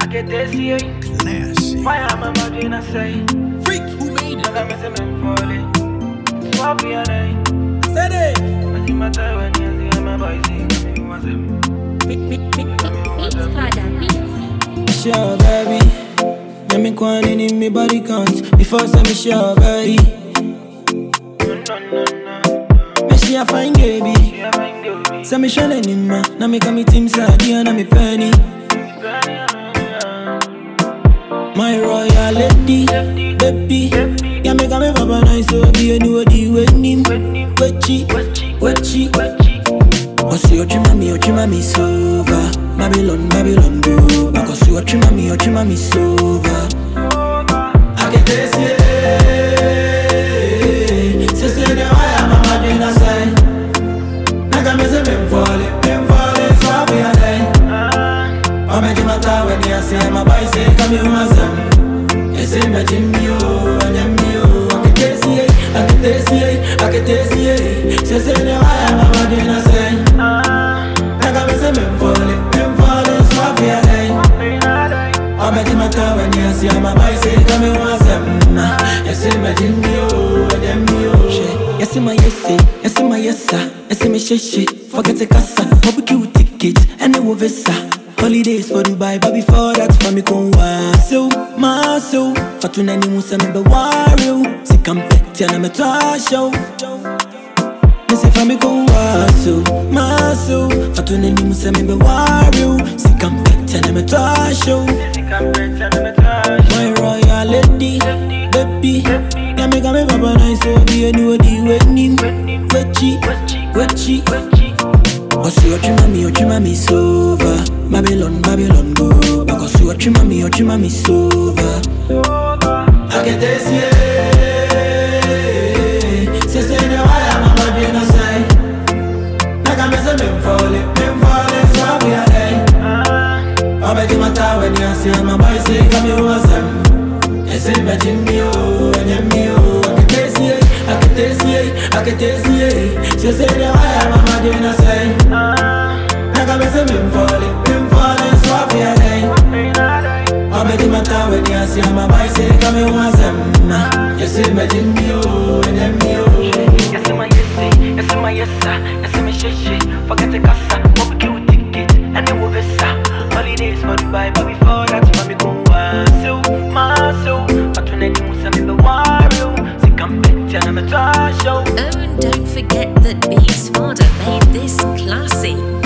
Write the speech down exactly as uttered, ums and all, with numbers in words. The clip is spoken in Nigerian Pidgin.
I get this here. Classic. Why am I not doing a say? Freak, who made it? I got me some falling. Swap your name. Said it. I see my time when you see my boy sing. Me want him. Sure, baby. Let me go on in me body count. Before say me sure, baby. No, no, no. Me she a fine baby. She a fine girl. Say me shining in ma. Now me come me team sadi and me penny. My royal lady, baby. Yeah, me come me papa nice so be anybody with him. Wechi, wechi, Cause you ochima me, ochima me sova. Babylon, Babylon go. Because you ochima me, ochima me sova. I get this yeah. Say say the why I'm a mad in a sign. I got me say me falling, me falling so we are there. I make him a tie when you say my boy say come here once them. You say me Jimmy oh, and Jimmy oh. I get this yeah, I get this yeah, I get this yeah. Say say the why I'm a mad in a sign. I got me say me falling, me falling so we are there. I make him a tie when you say my boy say come here once them. You say me Jimmy oh, and Jimmy oh. You say my yes say, you say my yes sir, you say me shit shit. Forget the casa, barbecue ticket, and the visa. Holidays for Dubai, but before that for me con waso, maso. Fatuna ni musa me be wario, si kampe na me twasho. Me say for me con waso, maso. Fatuna ni musa me be wario, si kampe na me twasho. My royal lady, baby. Yeah, me got me papa nice so be anybody with him. Wechi, wechi. Cause you ochima me, ochima me sova. Babylon, Babylon go. Because you ochima me, ochima me sova. I get this yeah. Say say the why I'm a bad in a sign. Like me say me falling, me falling so we are there. I make him a tie when you see my boy say come here once them. You say me Jimmy oh, and Jimmy oh. I get this yeah, I get this yeah, I get this yeah. Say say the why I'm a bad in a sign. Like me say me falling, me falling so we are there. I make him a tie when you see my boy say come here once them. You say me Jimmy oh, and Jimmy oh. You say my yes say, you say my yes sir, you say me shit shit. Forget the casa, barbecue ticket, and the visa. Holidays for Dubai, but before that for me go waso, maso. Fatuna ni musa me be wario, si kampe na me twasho. Oh, and don't forget that Beats Father made this classy.